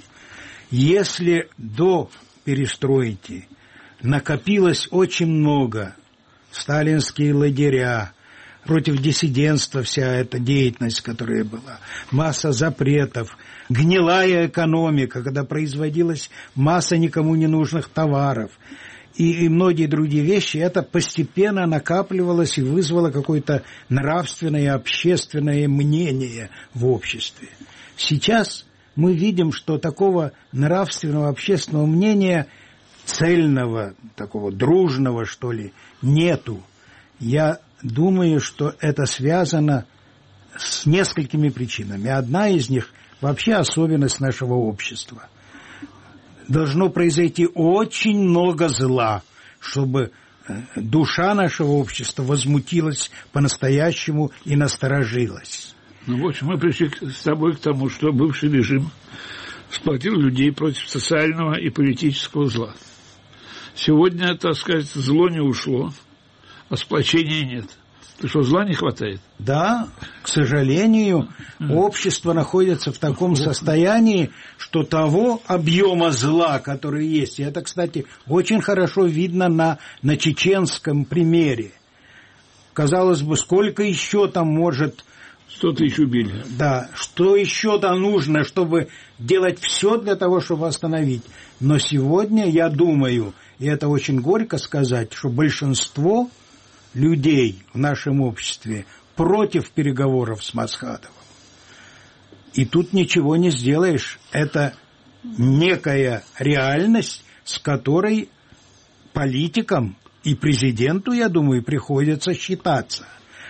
Если до перестройки накопилось очень много, сталинские лагеря, против диссидентства вся эта деятельность, которая была, масса запретов, гнилая экономика, когда производилась масса никому не нужных товаров, и, и многие другие вещи, это постепенно накапливалось и вызвало какое-то нравственное, общественное мнение в обществе. Сейчас мы видим, что такого нравственного, общественного мнения, цельного, такого дружного, что ли, нету. Я думаю, что это связано с несколькими причинами. Одна из них – вообще особенность нашего общества. должно произойти очень много зла, чтобы душа нашего общества возмутилась по-настоящему и насторожилась. Ну, в общем, мы пришли с тобой к тому, что бывший режим сплотил людей против социального и политического зла. Сегодня, так сказать, зло не ушло, а сплочения нет. Ты что, зла не хватает? Да, к сожалению, общество находится в таком состоянии, что того объема зла, который есть, и это, кстати, очень хорошо видно на, на чеченском примере. Казалось бы, сколько еще там может... Сто тысяч убили. Да, что еще там нужно, чтобы делать все для того, чтобы остановить. Но сегодня, я думаю, и это очень горько сказать, что большинство людей в нашем обществе против переговоров с Масхадовым. И тут ничего не сделаешь. Это некая реальность, с которой политикам и президенту, я думаю, приходится считаться.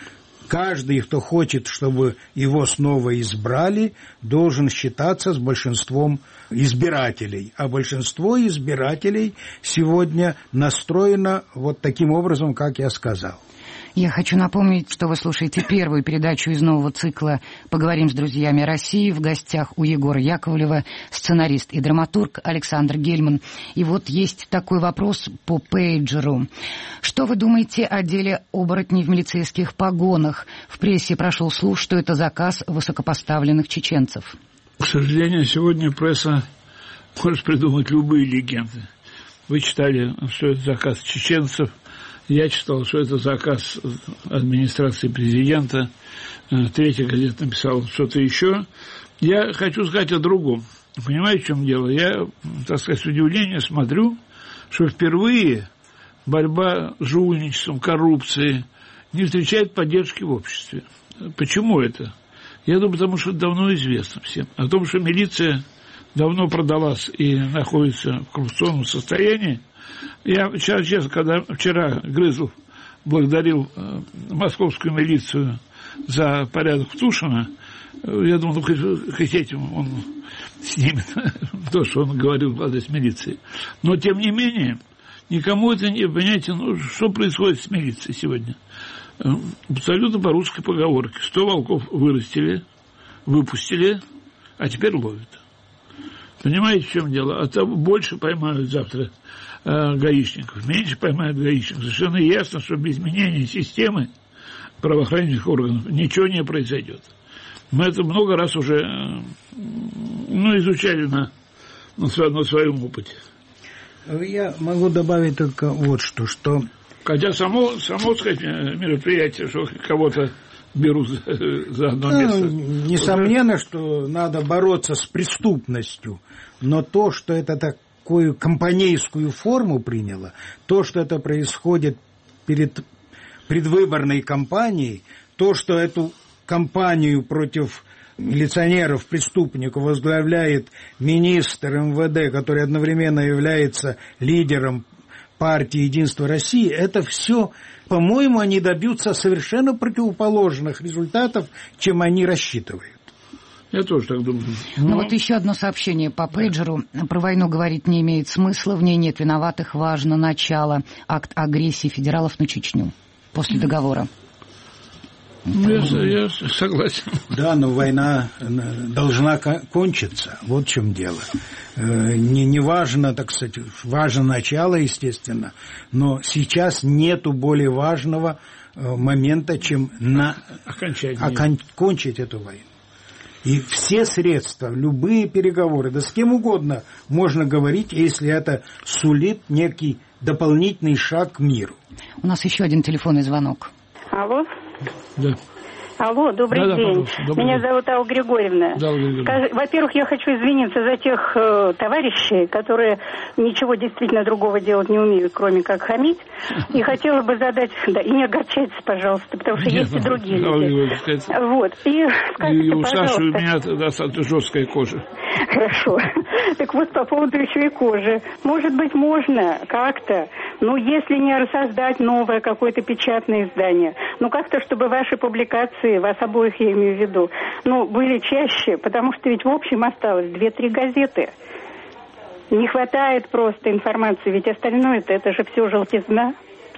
Каждый, кто хочет, чтобы его снова избрали, должен считаться с большинством избирателей. А большинство избирателей сегодня настроено вот таким образом, как я сказал. Я хочу напомнить, что вы слушаете первую передачу из нового цикла «Поговорим с друзьями России». В гостях у Егора Яковлева сценарист и драматург Александр Гельман. И вот есть такой вопрос по пейджеру. Что вы думаете о деле оборотней в милицейских погонах? В прессе прошел слух, что это заказ высокопоставленных чеченцев. К сожалению, сегодня пресса может придумать любые легенды. Вы читали, что это заказ чеченцев. Я читал, что это заказ администрации президента. Третья газета написала что-то еще. Я хочу сказать о другом. Понимаете, в чем дело? Я, так сказать, с удивлением смотрю, что впервые борьба с жульничеством, коррупцией не встречает поддержки в обществе. Почему это? Я думаю, потому что это давно известно всем. О том, что милиция давно продалась и находится в коррупционном состоянии. Я, честно, когда вчера Грызлов благодарил э, московскую милицию за порядок в Тушино, я думал, ну, хоть, хоть этим он снимет то, что он говорил в адрес милиции. Но, тем не менее, никому это не... Понимаете, ну, что происходит с милицией сегодня? Абсолютно по русской поговорке. Сто волков вырастили, выпустили, а теперь ловят. Понимаете, в чем дело? А то больше поймают завтра э, гаишников, меньше поймают гаишников. Совершенно ясно, что без изменения системы правоохранительных органов ничего не произойдет. Мы это много раз уже э, ну, изучали на, на, своем, на своем опыте. Я могу добавить только вот что, что... Хотя само, само сказать, мероприятие, что кого-то берут за, за одно ну, место. Несомненно, что надо бороться с преступностью, но то, что это такую компанейскую форму приняло, то, что это происходит перед предвыборной кампанией, то, что эту кампанию против милиционеров, преступников возглавляет министр эм вэ дэ, который одновременно является лидером партии «Единство России», это все, по-моему, они добьются совершенно противоположных результатов, чем они рассчитывают. Я тоже так думаю. Но... Ну вот еще одно сообщение по пейджеру. Про войну говорить не имеет смысла, в ней нет виноватых, важно начало. Акт агрессии федералов на Чечню после договора. Я, я согласен. Да, но война должна кончиться. Вот в чем дело. Не, не важно, так сказать, важно начало, естественно, но сейчас нету более важного момента, чем на... окон... кончить эту войну. И все средства, любые переговоры, да с кем угодно можно говорить, если это сулит некий дополнительный шаг к миру. У нас еще один телефонный звонок. Алло. Да. Алло, добрый да, день. Да, добрый Меня день. зовут Алла Григорьевна. Да, Скажи, во-первых, я хочу извиниться за тех э, товарищей, которые ничего действительно другого делать не умеют, кроме как хамить. И хотела бы задать... Да, и не огорчайтесь, пожалуйста, потому что Нет, есть и другие люди. Вот. И скажите, и у пожалуйста... Саши у меня достаточно жесткая кожа. Хорошо. Так вот, по поводу еще и кожи. Может быть, можно как-то, ну, если не рассоздать новое какое-то печатное издание, ну, как-то, чтобы ваши публикации, вас обоих я имею в виду, ну, были чаще, потому что ведь в общем осталось две-три газеты. Не хватает просто информации, ведь остальное-то это же все желтизна.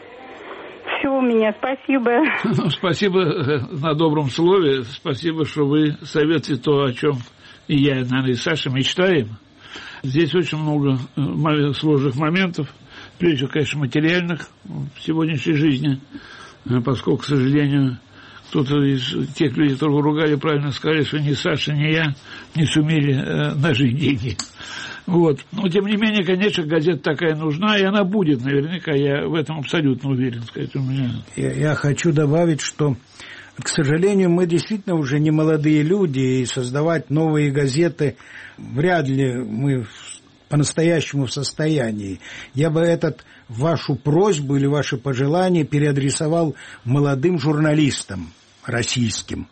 Все у меня, спасибо. Ну, спасибо на добром слове, спасибо, что вы советуете то, о чем и я, наверное, и Саша мечтаем. Здесь очень много сложных моментов, прежде всего, конечно, материальных в сегодняшней жизни, поскольку, к сожалению, кто-то из тех людей, которые ругали, правильно сказали, что ни Саша, ни я не сумели нажить деньги. Вот. Но, тем не менее, конечно, газета такая нужна, и она будет, наверняка, я в этом абсолютно уверен. Сказать, у меня... я, я хочу добавить, что, к сожалению, мы действительно уже не молодые люди, и создавать новые газеты вряд ли мы по-настоящему в состоянии. Я бы этот, вашу просьбу или ваши пожелания переадресовал молодым журналистам российским,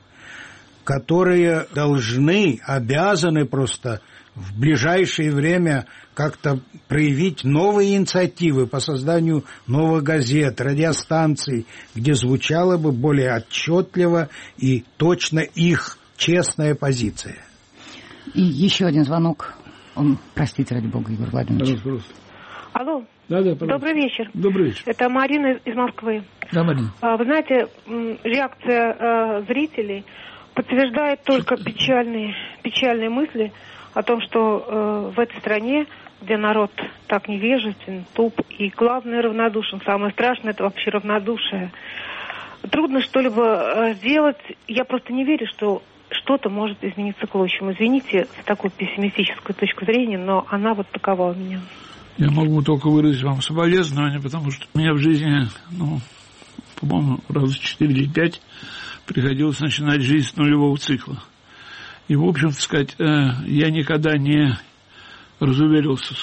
которые должны, обязаны просто в ближайшее время как-то проявить новые инициативы по созданию новых газет, радиостанций, где звучала бы более отчетливо и точно их честная позиция. И еще один звонок. Он, простите, ради бога, Егор Владимирович. Алло. Да, да, Добрый вечер. Добрый вечер. Это Марина из Москвы. Да, Марина. А, вы знаете, реакция а, зрителей подтверждает только печальные, печальные мысли о том, что а, в этой стране, где народ так невежествен, туп и, главное, равнодушен. Самое страшное – это вообще равнодушие. Трудно что-либо сделать. Я просто не верю, что что-то может измениться к лучшему. Извините за такую пессимистическую точку зрения, но она вот такова у меня. Я могу только выразить вам соболезнования, потому что у меня в жизни, ну, по-моему, раза четыре или пять приходилось начинать жизнь с нулевого цикла. И, в общем, так сказать, я никогда не разуверился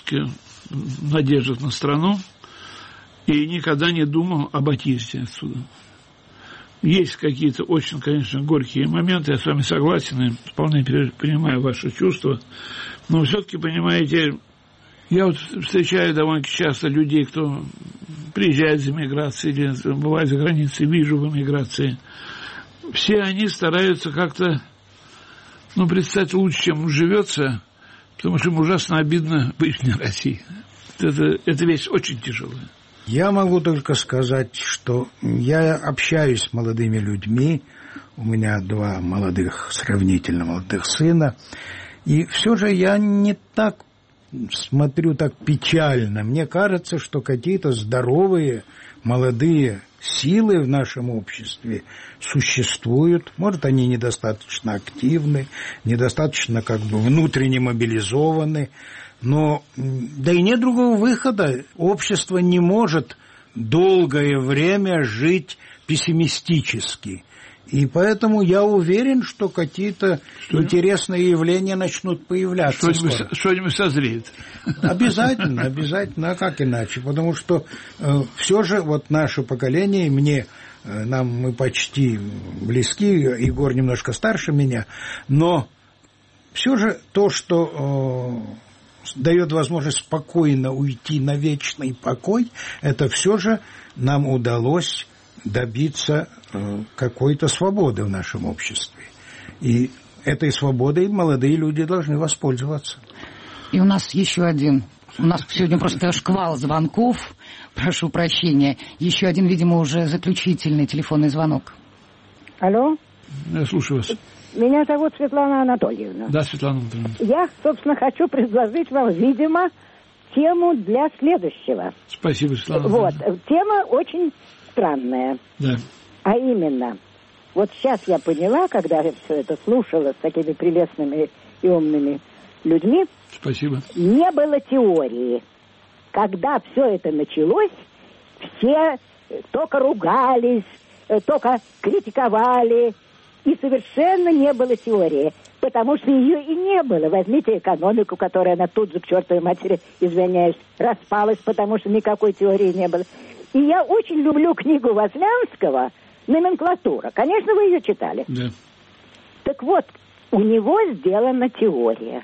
в надеждах на страну и никогда не думал об отъезде отсюда. Есть какие-то очень, конечно, горькие моменты, я с вами согласен, и вполне понимаю ваши чувства, но все-таки, понимаете, я вот встречаю довольно часто людей, кто приезжает из эмиграции или бывает за границей, вижу в эмиграции. Все они стараются как-то, ну, представить лучше, чем живется, потому что им ужасно обидно быть вне России. Это, это вещь очень тяжелая. Я могу только сказать, что я общаюсь с молодыми людьми, у меня два молодых, сравнительно молодых сына, и все же я не так смотрю так печально. Мне кажется, что какие-то здоровые молодые силы в нашем обществе существуют. Может, они недостаточно активны, недостаточно как бы внутренне мобилизованы. Но да и нет другого выхода. Общество не может долгое время жить пессимистически. И поэтому я уверен, что какие-то что? интересные явления начнут появляться. Что-нибудь, что-нибудь созреет. Обязательно, обязательно. А как иначе? Потому что э, все же вот наше поколение, мне, э, нам мы почти близки, Егор немножко старше меня, но все же то, что... Э, дает возможность спокойно уйти на вечный покой, это все же нам удалось добиться э, какой-то свободы в нашем обществе. И этой свободой молодые люди должны воспользоваться. И у нас еще один, у нас сегодня просто шквал звонков, прошу прощения, еще один, видимо, уже заключительный телефонный звонок. Алло? Я слушаю вас. Меня зовут Светлана Анатольевна. Да, Светлана Анатольевна. Я, собственно, хочу предложить вам, видимо, тему для следующего. Спасибо, Светлана Анатольевна. Вот, тема очень странная. Да. А именно, вот сейчас я поняла, когда я все это слушала с такими прелестными и умными людьми. Спасибо. Не было теории. Когда все это началось, все только ругались, только критиковали, и совершенно не было теории, потому что ее и не было. Возьмите экономику, которая она тут же, к чертовой матери, извиняюсь, распалась, потому что никакой теории не было. И я очень люблю книгу Возлянского «Номенклатура». Конечно, вы ее читали. Да. Так вот, у него сделана теория.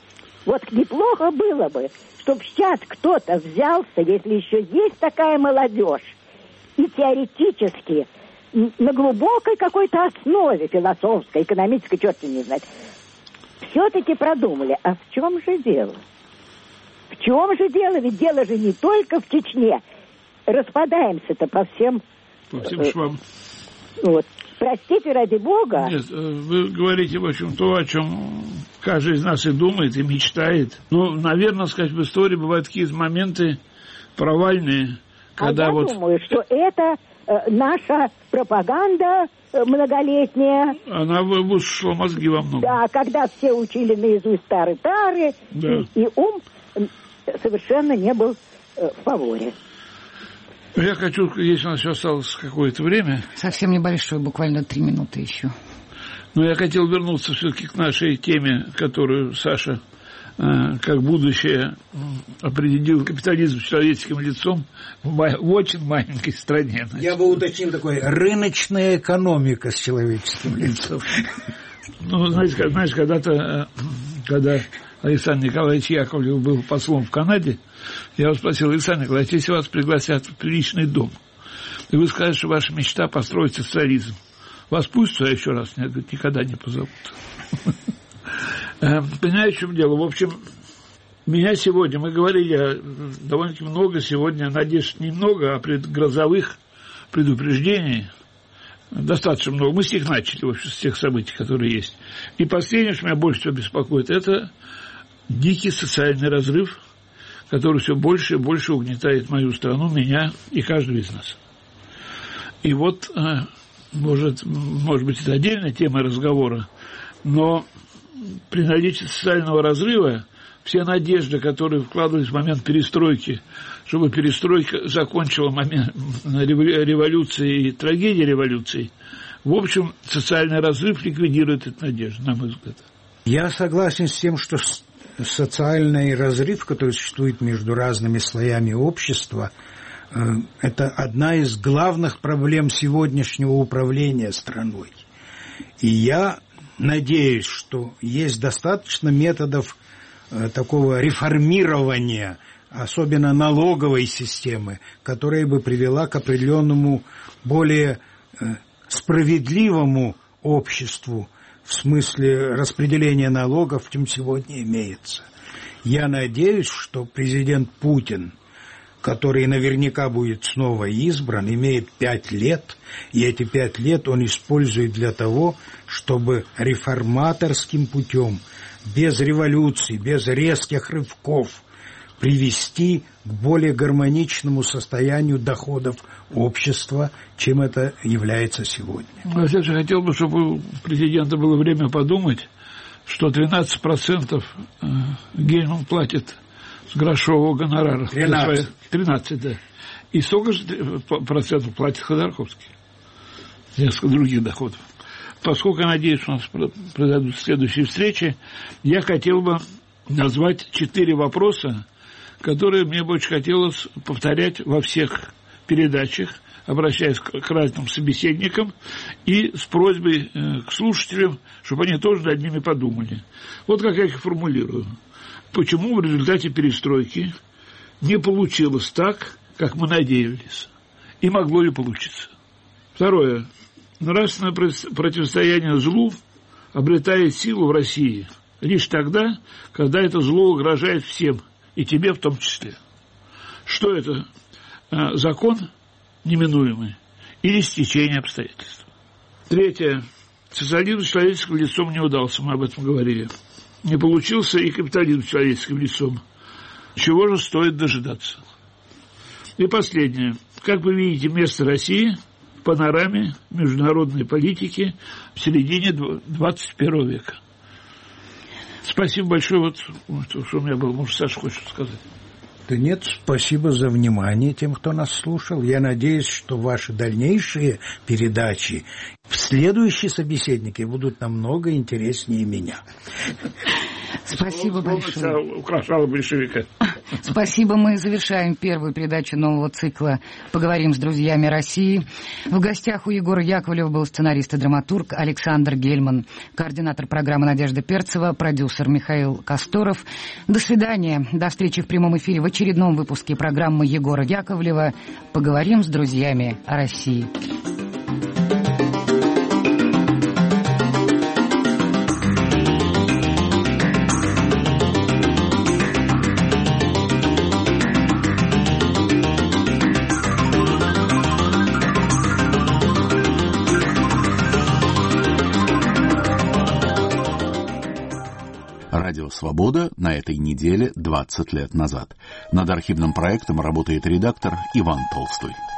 Вот неплохо было бы, чтобы сейчас кто-то взялся, если еще есть такая молодежь, и теоретически... на глубокой какой-то основе философской, экономической, черт не знает, все-таки продумали, а в чем же дело? В чем же дело? Ведь дело же не только в Чечне. Распадаемся-то по всем... По всем швам. Вот. Простите, ради бога. Нет, вы говорите, в общем, то, о чем каждый из нас и думает, и мечтает. Ну, наверное, сказать, в истории бывают такие моменты провальные, когда а я вот... думаю, что это э, наша пропаганда э, многолетняя. Она высушила мозги во многом. Да, когда все учили наизусть тары-тары, да. и, и ум совершенно не был э, в фаворе. Я хочу, если у нас еще осталось какое-то время... Совсем небольшое, буквально три минуты еще. Но я хотел вернуться все-таки к нашей теме, которую Саша, э, как будущее, определил капитализм человеческим лицом в, в очень маленькой стране. Значит. Я бы уточнил такое: рыночная экономика с человеческим лицом. Ну, знаете, знаешь, когда-то, когда Александр Николаевич Яковлев был послом в Канаде, я его спросил: Александр Николаевич, если вас пригласят в приличный дом, и вы скажете, что ваша мечта построить социализм, вас пустят туда еще раз? Нет, говорит, никогда не позовут. Понимаете, в чем дело? В общем, меня сегодня, мы говорили довольно-таки много сегодня, надежд немного, а предгрозовых предупреждений достаточно много. Мы с них начали, в общем, с тех событий, которые есть. И последнее, что меня больше всего беспокоит, это дикий социальный разрыв, который все больше и больше угнетает мою страну, меня и каждого из нас. И вот, может, может быть, это отдельная тема разговора, но при наличии социального разрыва все надежды, которые вкладывались в момент перестройки, чтобы перестройка закончила момент революции и трагедии революции, в общем, социальный разрыв ликвидирует эту надежду, на мой взгляд. Я согласен с тем, что социальный разрыв, который существует между разными слоями общества, это одна из главных проблем сегодняшнего управления страной. И я надеюсь, что есть достаточно методов такого реформирования, особенно налоговой системы, которая бы привела к определенному более справедливому обществу в смысле распределения налогов, чем сегодня имеется. Я надеюсь, что президент Путин, который наверняка будет снова избран, имеет пять лет, и эти пять лет он использует для того, чтобы реформаторским путем, без революции, без резких рывков, привести к более гармоничному состоянию доходов общества, чем это является сегодня. Я же хотел бы, чтобы у президента было время подумать, что тринадцать процентов Гельман платит с грошового гонорара. тринадцать. тринадцать, да. И сколько же процентов платит Ходорковский? Несколько других доходов. Поскольку, я надеюсь, у нас произойдут следующие встречи, я хотел бы назвать четыре вопроса, которые мне бы очень хотелось повторять во всех передачах, обращаясь к, к разным собеседникам и с просьбой э, к слушателям, чтобы они тоже над ними подумали. Вот как я их формулирую. Почему в результате перестройки не получилось так, как мы надеялись, и могло ли получиться? Второе. Нравственное противостояние злу обретает силу в России лишь тогда, когда это зло угрожает всем, и тебе в том числе. Что это? Закон неминуемый или стечение обстоятельств. Третье. Социализм человеческим лицом не удался, мы об этом говорили. Не получился и капитализм человеческим лицом. Чего же стоит дожидаться? И последнее. Как вы видите место России в панораме международной политики в середине двадцать первого века? Спасибо большое. Вот, вот что у меня было. Может, Саша хочет сказать? Да нет, спасибо за внимание тем, кто нас слушал. Я надеюсь, что ваши дальнейшие передачи, следующие собеседники будут намного интереснее меня. Спасибо большое. Украшала большевика. Спасибо. Мы завершаем первую передачу нового цикла «Поговорим с друзьями России». В гостях у Егора Яковлева был сценарист и драматург Александр Гельман, координатор программы Надежда Перцева, продюсер Михаил Косторов. До свидания. До встречи в прямом эфире в очередном выпуске программы Егора Яковлева «Поговорим с друзьями о России». Радио «Свобода» на этой неделе двадцать лет назад. Над архивным проектом работает редактор Иван Толстой.